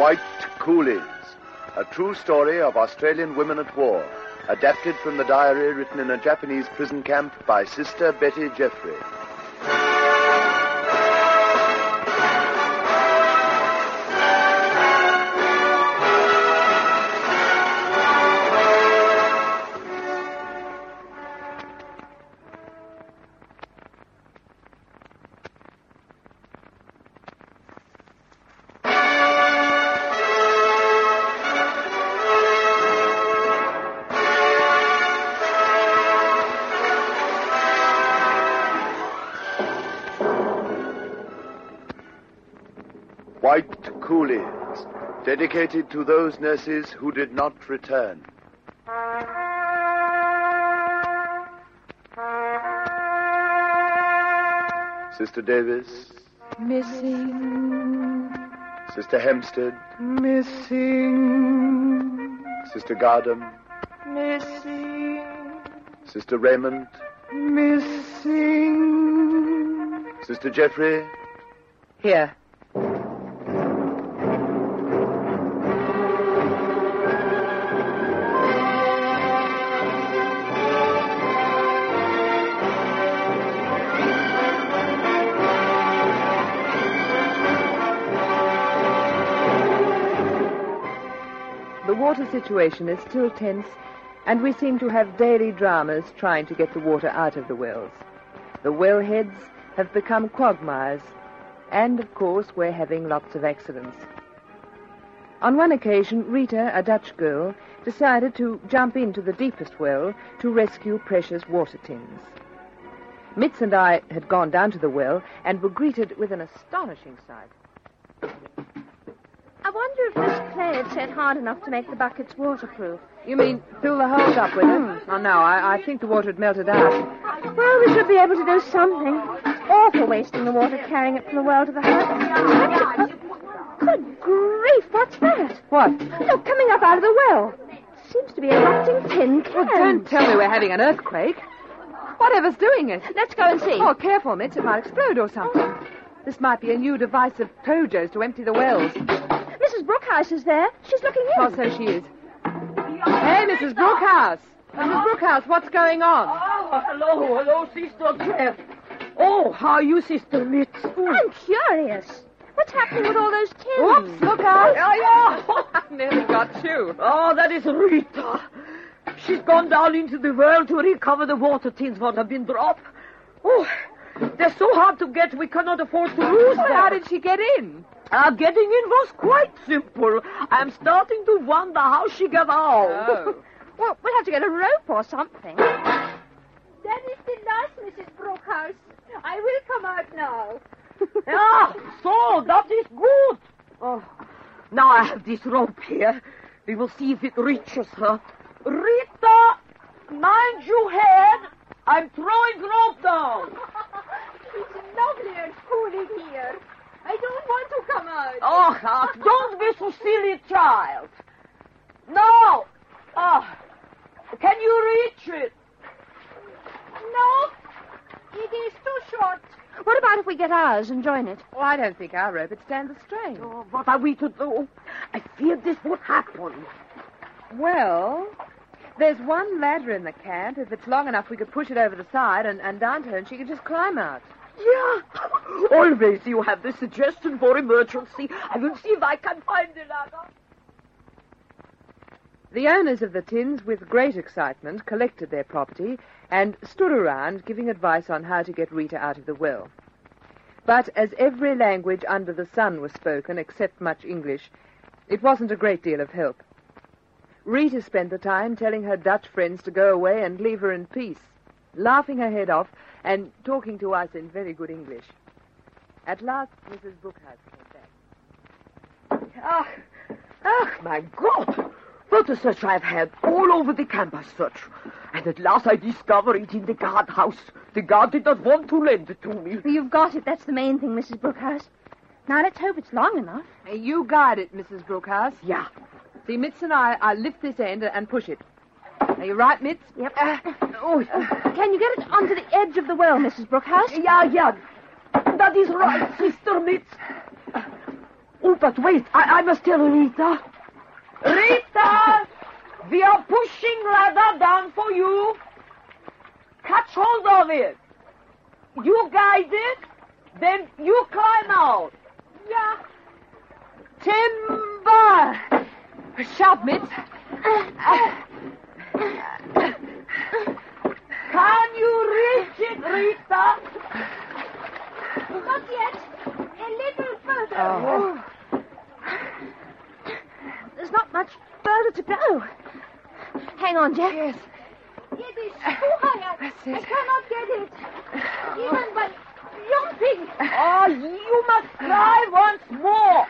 White Coolies, a true story of Australian women at war, adapted from the diary written in a Japanese prison camp by Sister Betty Jeffrey. White Coolies, dedicated to those nurses who did not return. Sister Davis. Missing. Sister Hempstead. Missing. Sister Gardam. Missing. Sister Raymond. Missing. Sister Jeffrey. Here. The water situation is still tense, and we seem to have daily dramas trying to get the water out of the wells. The wellheads have become quagmires, and, of course, we're having lots of accidents. On one occasion, Rita, a Dutch girl, decided to jump into the deepest well to rescue precious water tins. Mitz and I had gone down to the well and were greeted with an astonishing sight. I wonder if Miss Clay had set hard enough to make the buckets waterproof. You mean fill the holes up with it? Oh, no, I think the water had melted out. Well, we should be able to do something. It's awful wasting the water carrying it from the well to the hut. Good grief, what's that? What? Look, coming up out of the well. Seems to be erupting tin cans. Well, don't tell me we're having an earthquake. Whatever's doing it? Let's go and see. Oh, careful, Mitz. It might explode or something. This might be a new device of Tojo's to empty the wells. Mrs. Brookhouse is there. She's looking in. Oh, so she is. Hey, Mrs. Brookhouse. Mrs. Brookhouse, what's going on? Oh, hello, Sister Jeff. Oh, how are you, Sister Mitz? I'm curious. What's happening with all those tins? Whoops, look out. Yeah. I nearly got you. Oh, that is Rita. She's gone down into the well to recover the water tins that have been dropped. Oh, they're so hard to get, we cannot afford to lose them. How did she get in? Getting in was quite simple. I'm starting to wonder how she got out. Oh. Well, we'll have to get a rope or something. That is the last, Mrs. Brookhouse. I will come out now. Yeah, so that is good. Oh, now I have this rope here. We will see if it reaches her. Rita, mind your head. I'm throwing rope down. It's lovely and cooling here. I don't want to come out. Oh, don't be so silly, child. No. Can you reach it? No, it is too short. What about if we get ours and join it? Well, I don't think our rope would stand the strain. Oh, what are we to do? I fear this would happen. Well, there's one ladder in the camp. If it's long enough, we could push it over the side and down to her, and she could just climb out. Yeah. Always you have the suggestion for emergency. I will see if I can find the ladder. The owners of the tins, with great excitement, collected their property and stood around giving advice on how to get Rita out of the well. But as every language under the sun was spoken, except much English, it wasn't a great deal of help. Rita spent the time telling her Dutch friends to go away and leave her in peace, laughing her head off and talking to us in very good English. At last, Mrs. Brookhouse came back. My God! What a search I've had all over the camp, I search. And at last I discover it in the guardhouse. The guard did not want to lend it to me. Well, you've got it. That's the main thing, Mrs. Brookhouse. Now, let's hope it's long enough. You guide it, Mrs. Brookhouse. Yeah. See, Mitz and I lift this end and push it. Are you right, Mitz? Yep. Can you get it onto the edge of the well, Mrs. Brookhouse? Yeah. That is right, Sister Mitz. Oh, but wait. I must tell Rita. Rita! We are pushing ladder down for you. Catch hold of it. You guide it, then you climb out. Yeah. Timber! Sharp mitts. Can you reach it, Rita? Not yet. A little further. Oh. There's not much further to go. Hang on, Jeff. Yes. It is too high. That's I it. cannot get it. Even by jumping. Oh, you must try once more.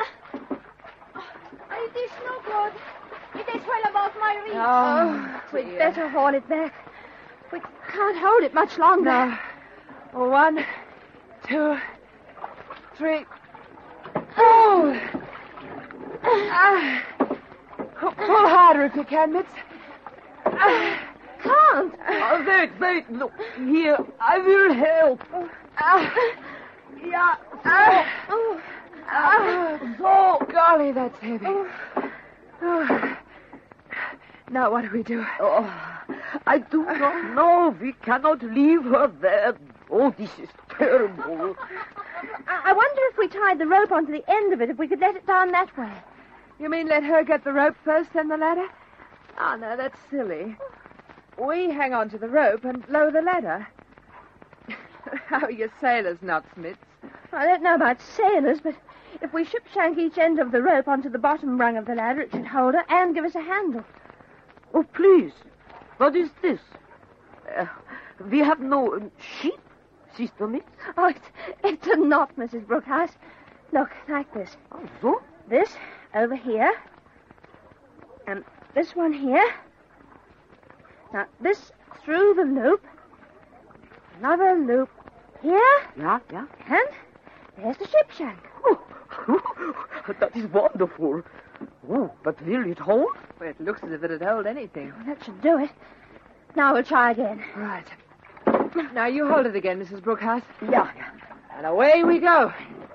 It is no good. It is well above my reach. Oh, We'd dear. better haul it back. We can't hold it much longer. No. 1, 2, 3. Oh! Pull harder if you can, Mitz. Can't. Oh, wait. Look, here. I will help. Yeah. So, golly, that's heavy. Oh. Now what do we do? Oh, I do not know. We cannot leave her there. Oh, this is terrible. I wonder if we tied the rope onto the end of it, if we could let it down that way. You mean let her get the rope first, then the ladder? Oh, no, that's silly. We hang on to the rope and lower the ladder. How are your sailors' knots, Mitz? I don't know about sailors, but if we ship-shank each end of the rope onto the bottom rung of the ladder, it should hold her and give us a handle. Oh, please. What is this? We have no sheep, Sister Mitz. Oh, it's a knot, Mrs. Brookhouse. Look, like this. Oh, so? This over here. And this one here. Now, this through the loop. Another loop here. Yeah. And there's the ship shank. Oh, that is wonderful. Oh, but will it hold? Well, it looks as if it'd hold anything. Well, that should do it. Now we'll try again. Right. Now you hold it again, Mrs. Brookhouse. Yeah. And away we go.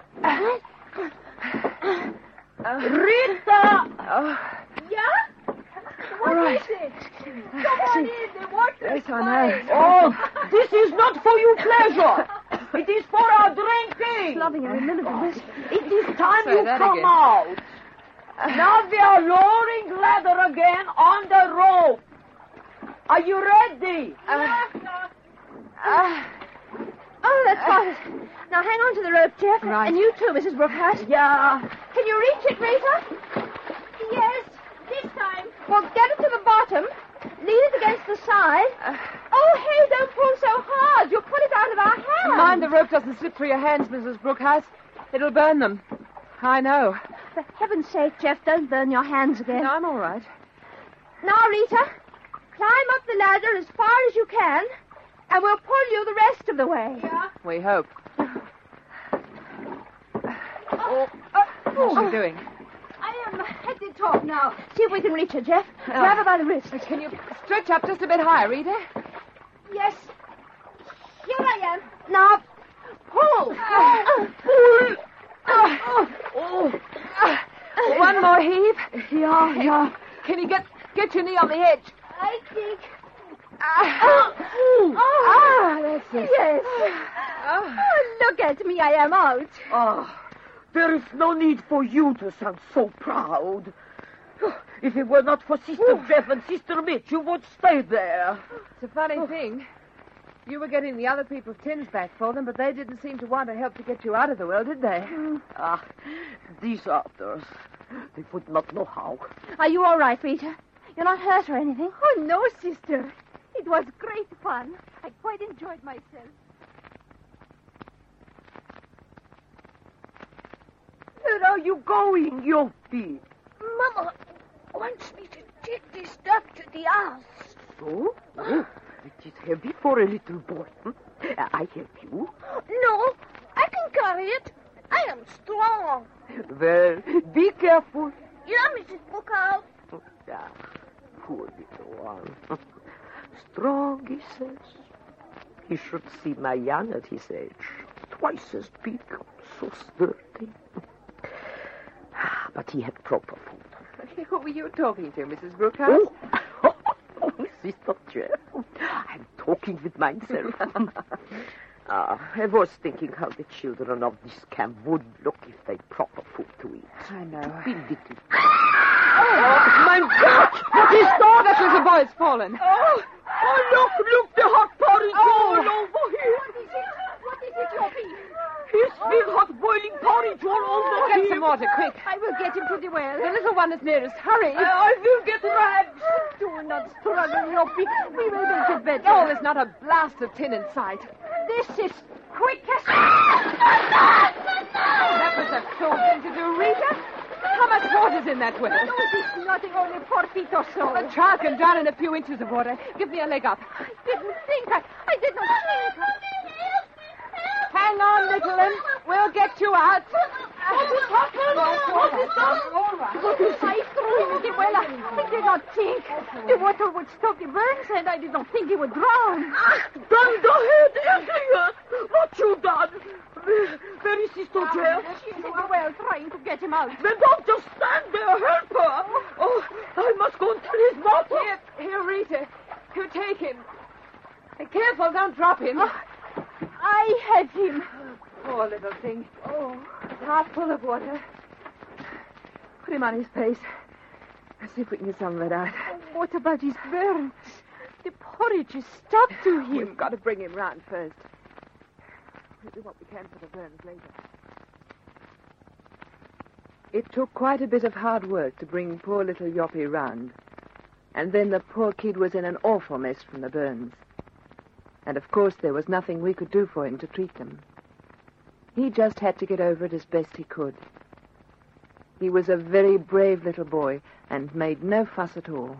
Rita! Oh, Yeah? What right. is it? Come on in. The water yes, is I fine. know. Oh, this is not for your pleasure. It is for our drinking. Loving every minute of this. It is time Say you that come again. out. Now we are lowering ladder again on the rope. Are you ready? Oh, that's got it. Now hang on to the rope, Jeff. Right. And you too, Mrs. Brookhouse. Yeah. Can you reach it, Rita? Yes, this time. Well, get it to the bottom. Lean it against the side. Oh, hey, don't pull so hard. You'll put it out of our hands. Mind the rope doesn't slip through your hands, Mrs. Brookhouse. It'll burn them. I know. For heaven's sake, Jeff, don't burn your hands again. No, I'm all right. Now, Rita, climb up the ladder as far as you can, and we'll pull you the rest of the way. Yeah. We hope. What's she doing? I am at the top now. See if we can reach her, Jeff. Grab her by the wrist. Can you stretch up just a bit higher, Rita? Yes. Here I am. Now, pull. One more heave. Yeah. Can you get your knee on the edge? I think. That's it. Yes. Oh, look at me. I am out. Oh, there is no need for you to sound so proud. If it were not for Sister Jeff and Sister Mitch, you would stay there. It's a funny thing. You were getting the other people's tins back for them, but they didn't seem to want to help to get you out of the well, did they? Ah, these others, they would not know how. Are you all right, Rita? You're not hurt or anything? Oh, no, sister. It was great fun. I quite enjoyed myself. Where are you going, Yopi? Mama wants me to take this stuff to the house. So? Oh, it is heavy for a little boy. I help you. No, I can carry it. I am strong. Well, be careful. Yeah, Mrs. Brookhouse. Ah, poor little one. Strong, he says. He should see Mayan at his age. Twice as big, so sturdy. but he had proper food. Who were you talking to, Mrs. Brookhouse? Oh, Sister Jeff. I'm talking with myself. I was thinking how the children of this camp would look if they had proper food to eat. I know. Oh, my God! What is that? That was a boy's fallen. Oh, look, the hot porridge all over here. What is it, Joppy? His big hot boiling porridge all over Get here. some water, quick. I will get him to the well. The little one is nearest. Hurry. I will get rags. Do not struggle, Joppy. We will make it better. Oh, there's not a blast of tin in sight. This is quickest. That was a cruel thing to do, Rita. How much water's in that well? No, it is nothing, only 4 feet or so. A child can drown in a few inches of water. Give me a leg up. I didn't think. I did not think. Hang on, little one. We'll get you out. What is that? All right. I threw him in the well. I did not think the water would stop the burns, and I did not think he would drown. Dunderhead, Elliot! What you done? Where is Sister Jeff? She's in the well trying to get him out. Then don't just stand there, help her. Oh, I must go and tell his mother. Here, Rita. You take him. Careful, don't drop him. I have him. Poor little thing. Oh, half full of water. Put him on his face. Let's see if we can get some of it out. What about his burns? The porridge is stuck to him. We've got to bring him round first. We'll do what we can for the burns later. It took quite a bit of hard work to bring poor little Yoppie round. And then the poor kid was in an awful mess from the burns. And of course there was nothing we could do for him to treat them. He just had to get over it as best he could. He was a very brave little boy and made no fuss at all.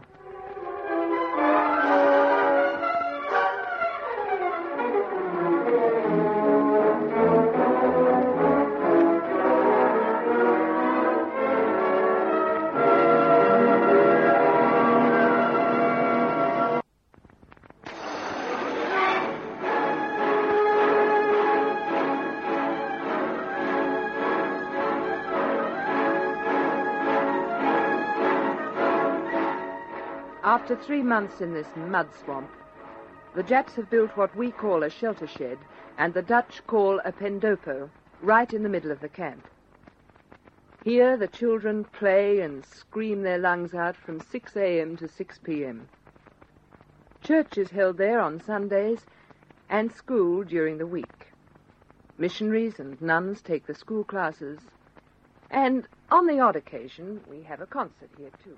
After 3 months in this mud swamp, the Japs have built what we call a shelter shed and the Dutch call a pendopo, right in the middle of the camp. Here the children play and scream their lungs out from 6 a.m. to 6 p.m. Church is held there on Sundays and school during the week. Missionaries and nuns take the school classes, and on the odd occasion we have a concert here too.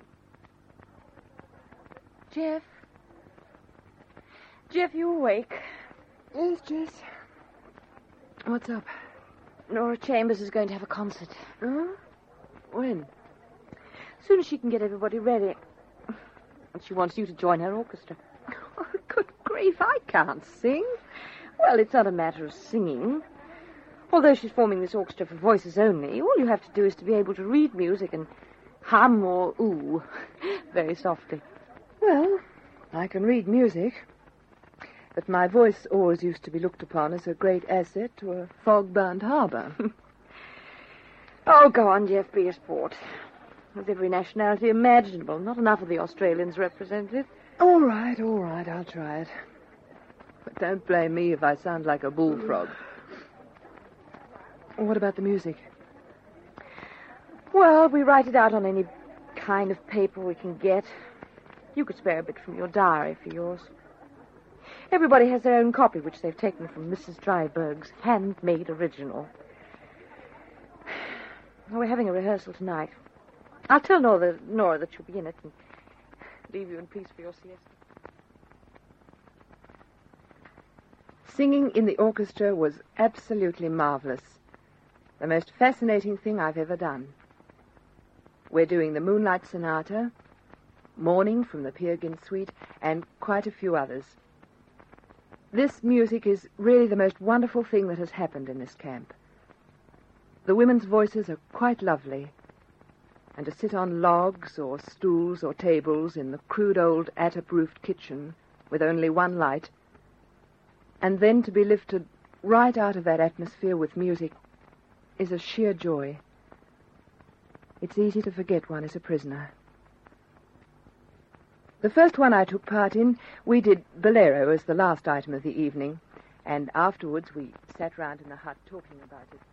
Jeff, you awake? Yes, Jess. What's up? Nora Chambers is going to have a concert. Huh? When? As soon as she can get everybody ready. And she wants you to join her orchestra. Oh, good grief, I can't sing. Well, it's not a matter of singing. Although she's forming this orchestra for voices only, all you have to do is to be able to read music and hum or ooh very softly. Well, I can read music, but my voice always used to be looked upon as a great asset to a fog-bound harbor. Oh, go on, Jeff, be a sport. There's every nationality imaginable. Not enough of the Australians represented. All right, I'll try it. But don't blame me if I sound like a bullfrog. What about the music? Well, we write it out on any kind of paper we can get. You could spare a bit from your diary for yours. Everybody has their own copy, which they've taken from Mrs. Dryberg's handmade original. Well, we're having a rehearsal tonight. I'll tell Nora that you'll be in it and leave you in peace for your siesta. Singing in the orchestra was absolutely marvelous. The most fascinating thing I've ever done. We're doing the Moonlight Sonata, Morning from the Peer Gynt Suite, and quite a few others. This music is really the most wonderful thing that has happened in this camp. The women's voices are quite lovely, and to sit on logs or stools or tables in the crude old attic-roofed kitchen with only one light, and then to be lifted right out of that atmosphere with music, is a sheer joy. It's easy to forget one is a prisoner. The first one I took part in, we did Bolero as the last item of the evening, and afterwards we sat round in the hut talking about it.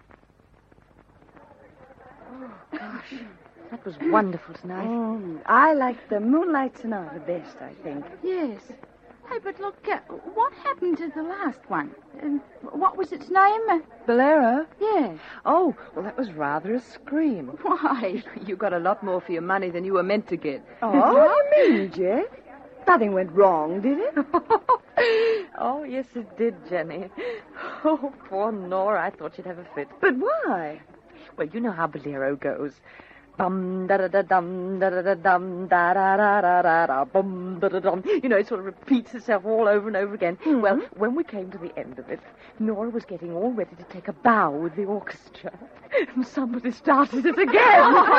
Oh, gosh. That was wonderful tonight. I liked the Moonlight Sonata best, I think. Yes. Hey, but look, what happened to the last one? What was its name? Bolero? Yes. Oh, well, that was rather a scream. Why? You got a lot more for your money than you were meant to get. Oh, what do you mean, Jeff? Nothing went wrong, did it? Oh, yes, it did, Jenny. Oh, poor Nora. I thought she'd have a fit. But why? Well, you know how Bolero goes. Bum da da da dum da da da dum da da da da da da bum da da dum. You know, it sort of repeats itself all over and over again. Mm-hmm. Well, when we came to the end of it, Nora was getting all ready to take a bow with the orchestra. And somebody started it again.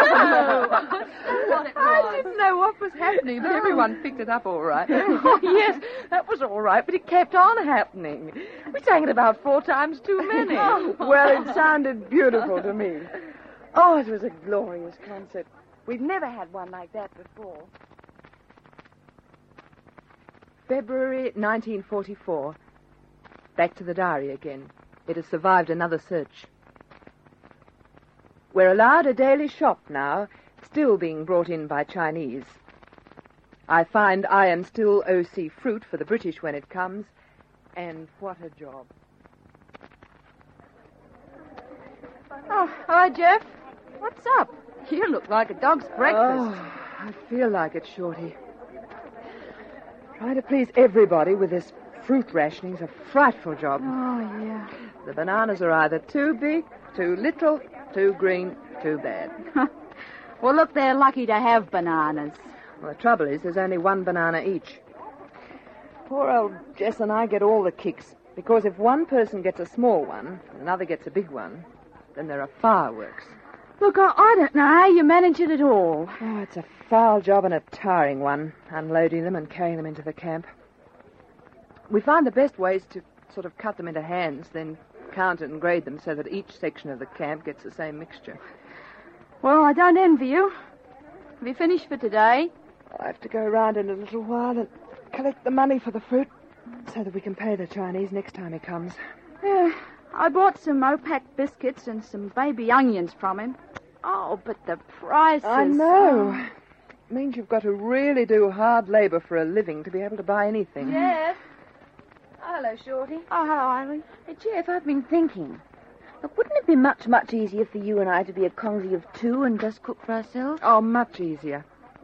I didn't know what was happening, but everyone picked it up all right. Oh, yes, that was all right, but it kept on happening. We sang it about 4 times too many. Well, it sounded beautiful to me. Oh, it was a glorious concert. We've never had one like that before. February 1944. Back to the diary again. It has survived another search. We're allowed a daily shop now, still being brought in by Chinese. I find I am still O.C. fruit for the British when it comes, and what a job. Oh, hi, Jeff. What's up? You look like a dog's breakfast. Oh, I feel like it, Shorty. Trying to please everybody with this fruit rationing's a frightful job. Oh, yeah. The bananas are either too big, too little, too green, too bad. Well, look, they're lucky to have bananas. Well, the trouble is there's only one banana each. Poor old Jess and I get all the kicks, because if one person gets a small one and another gets a big one, then there are fireworks. Look, I don't know how you manage it at all. Oh, it's a foul job and a tiring one, unloading them and carrying them into the camp. We find the best ways to sort of cut them into hands, then count and grade them so that each section of the camp gets the same mixture. Well, I don't envy you. Have you finished for today? I'll have to go around in a little while and collect the money for the fruit so that we can pay the Chinese next time he comes. Yeah, I bought some Mopac biscuits and some baby onions from him. Oh, but the prices... I know. It means you've got to really do hard labor for a living to be able to buy anything. Jeff. Hello, Shorty. Oh, hello, Eileen. Hey, Jeff, I've been thinking. Look, wouldn't it be much, much easier for you and I to be a congee of 2 and just cook for ourselves? Oh, much easier.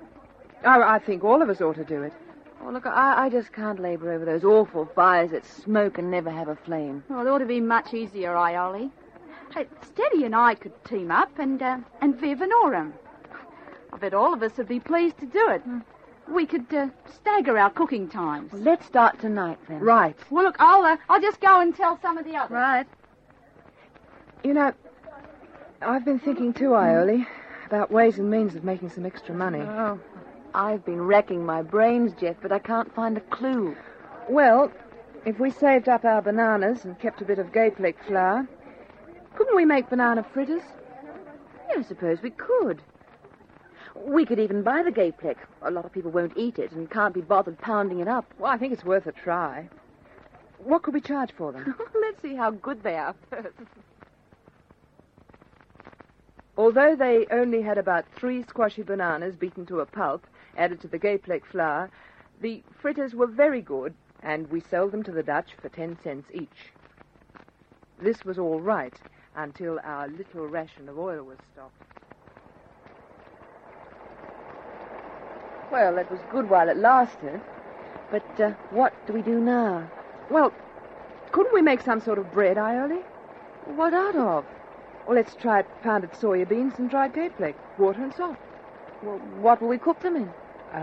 I think all of us ought to do it. Oh, look, I just can't labor over those awful fires that smoke and never have a flame. Well, it ought to be much easier, Ioli. Hey, Steady and I could team up, and Viv and Orem. I bet all of us would be pleased to do it. We could stagger our cooking times. Well, let's start tonight, then. Right. Well, look, I'll just go and tell some of the others. Right. You know, I've been thinking too, Ioli, about ways and means of making some extra money. Oh, I've been racking my brains, Jeff, but I can't find a clue. Well, if we saved up our bananas and kept a bit of gayflake flour, couldn't we make banana fritters? Yeah, I suppose we could. We could even buy the gayflake. A lot of people won't eat it and can't be bothered pounding it up. Well, I think it's worth a try. What could we charge for them? Let's see how good they are first. Although they only had about 3 squashy bananas beaten to a pulp, added to the gayflake flour, the fritters were very good, and we sold them to the Dutch for 10 cents each. This was all right until our little ration of oil was stopped. Well, that was good while it lasted. But what do we do now? Well, couldn't we make some sort of bread, Ioli? What out of? Well, let's try pounded soya beans and dried gayflake, water and salt. Well, what will we cook them in?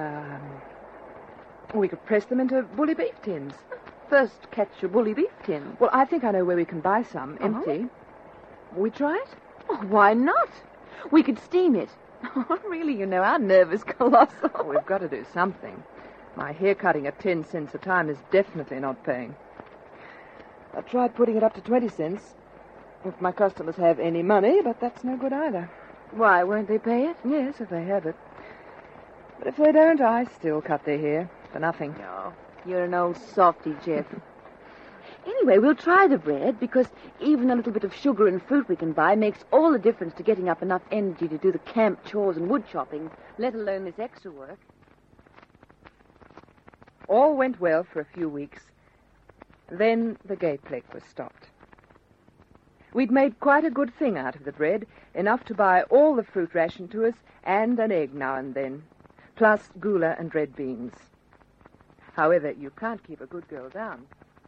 We could press them into bully beef tins. First catch a bully beef tin. Well, I think I know where we can buy some, empty. Will we try it? Oh, why not? We could steam it. Really, you know, our nerve is colossal. Oh, we've got to do something. My hair cutting at 10 cents a time is definitely not paying. I tried putting it up to 20 cents. If my customers have any money, but that's no good either. Why, won't they pay it? Yes, if they have it. But if they don't, I still cut their hair for nothing. No, you're an old softy, Jeff. Anyway, we'll try the bread, because even a little bit of sugar and fruit we can buy makes all the difference to getting up enough energy to do the camp chores and wood chopping, let alone this extra work. All went well for a few weeks. Then the gate plague was stopped. We'd made quite a good thing out of the bread, enough to buy all the fruit ration to us and an egg now and then, plus gula and red beans. However, you can't keep a good girl down.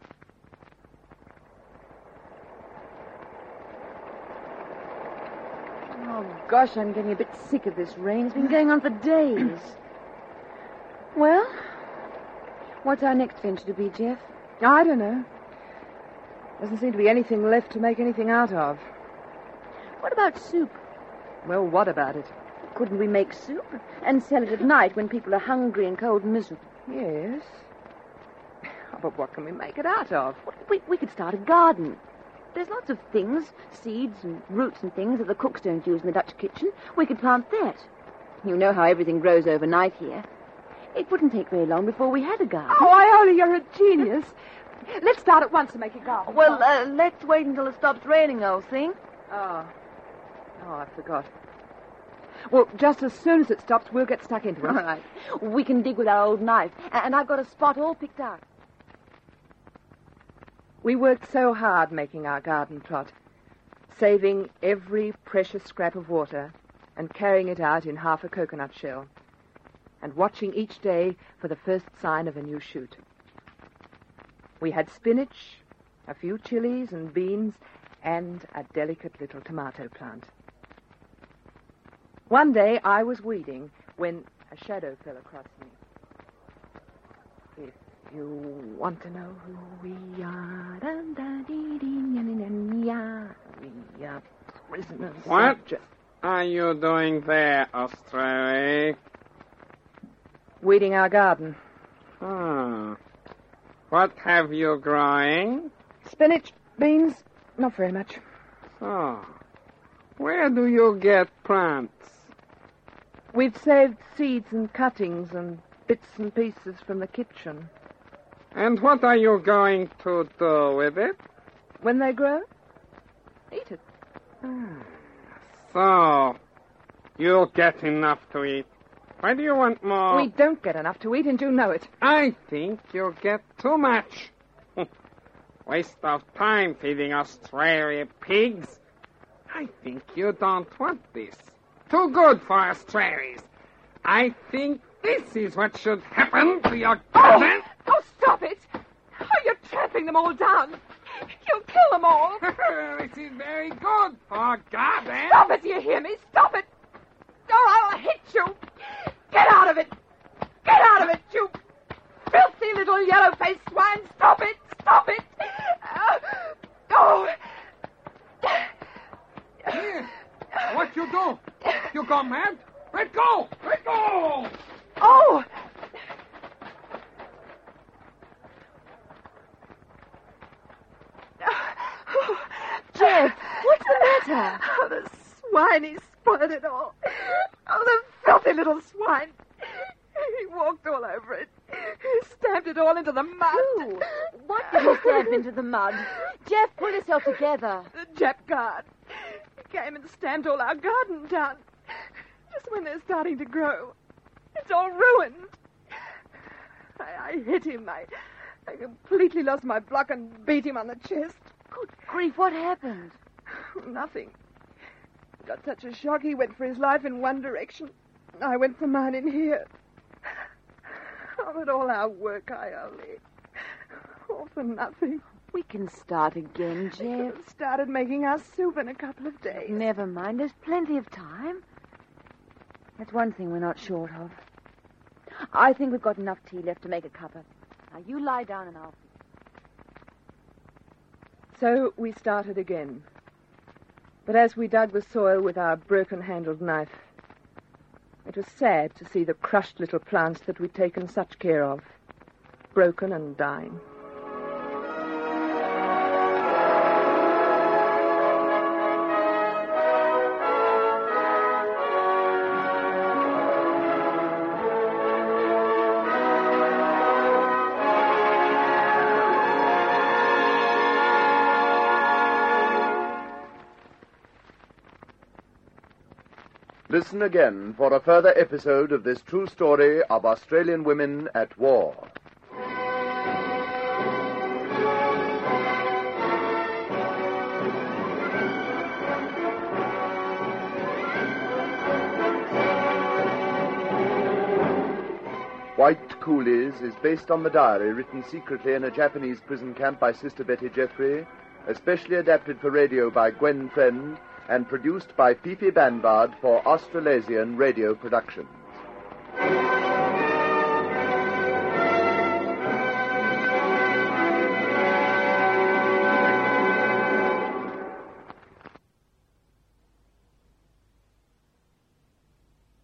Oh, gosh, I'm getting a bit sick of this rain. It's been going on for days. Well, what's our next venture to be, Jeff? I don't know. Doesn't seem to be anything left to make anything out of. What about soup? Well, what about it? Couldn't we make soup and sell it at night when people are hungry and cold and miserable? Yes. But what can we make it out of? We could start a garden. There's lots of things, seeds and roots and things that the cooks don't use in the Dutch kitchen. We could plant that. You know how everything grows overnight here. It wouldn't take very long before we had a garden. Oh, Iole, you're a genius. Let's start at once to make a garden. Well, let's wait until it stops raining, old thing. Oh, I forgot. Well, just as soon as it stops, we'll get stuck into it. All right. We can dig with our old knife, and I've got a spot all picked out. We worked so hard making our garden plot, saving every precious scrap of water and carrying it out in half a coconut shell, and watching each day for the first sign of a new shoot. We had spinach, a few chilies and beans, and a delicate little tomato plant. One day I was weeding when a shadow fell across me. If you want to know who we are, we are prisoners. What are you doing there, Australia? Weeding our garden. What have you growing? Spinach, beans, not very much. Oh, where do you get plants? We've saved seeds and cuttings and bits and pieces from the kitchen. And what are you going to do with it? When they grow, eat it. So, you'll get enough to eat. Why do you want more? We don't get enough to eat, and you know it. I think you'll get too much. Waste of time feeding Australia pigs. I think you don't want this. Too good for Australians. I think this is what should happen to your garden. Oh, stop it! Oh, you're trampling them all down. You'll kill them all. This is very good for garden. Stop it, do you hear me? Stop it! Or I'll hit you. Get out of it! Get out of it, you filthy little yellow-faced swine! Stop it! Stop it! Here, what you do? You go mad? Let go! Let go! Oh! Jeff, what's the matter? Oh, the swine, he spoiled it all. Oh, the filthy little swine. He walked all over it. He stamped it all into the mud. Who? What did you stamp into the mud? Jeff, pull yourself together. The Jap guard. He came and stamped all our garden down. Just when they're starting to grow. It's all ruined. I hit him. I completely lost my block and beat him on the chest. Good grief, what happened? Nothing. He got such a shock, he went for his life in one direction. I went for mine in here. Oh, but all our work, Iole. All for nothing. We can start again, We could Jeff. have started making our soup in a couple of days. Never mind, there's plenty of time. That's one thing we're not short of. I think we've got enough tea left to make a cuppa. Now, you lie down and I'll... So we started again. But as we dug the soil with our broken-handled knife, it was sad to see the crushed little plants that we'd taken such care of, broken and dying. Listen again for a further episode of this true story of Australian women at war. White Coolies is based on the diary written secretly in a Japanese prison camp by Sister Betty Jeffrey, especially adapted for radio by Gwen Friend, and produced by Fifi Banvard for Australasian Radio Productions.